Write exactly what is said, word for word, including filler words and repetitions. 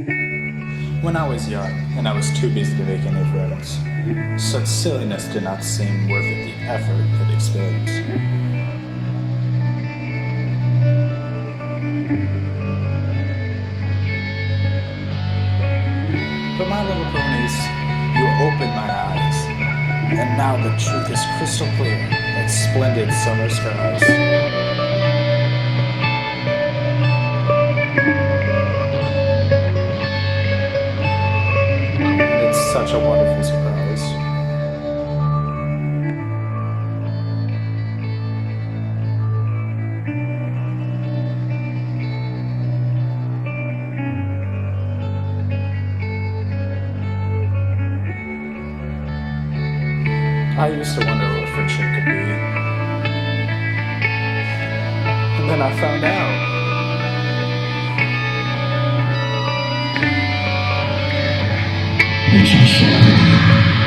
When I was young, and I was too busy to make any friends, such silliness did not seem worth it the effort it expends. But my little ponies, you opened my eyes, and now the truth is crystal clear, like splendid summer skies. It's such a wonderful surprise. I used to wonder what friendship could be. And then I found out. It's a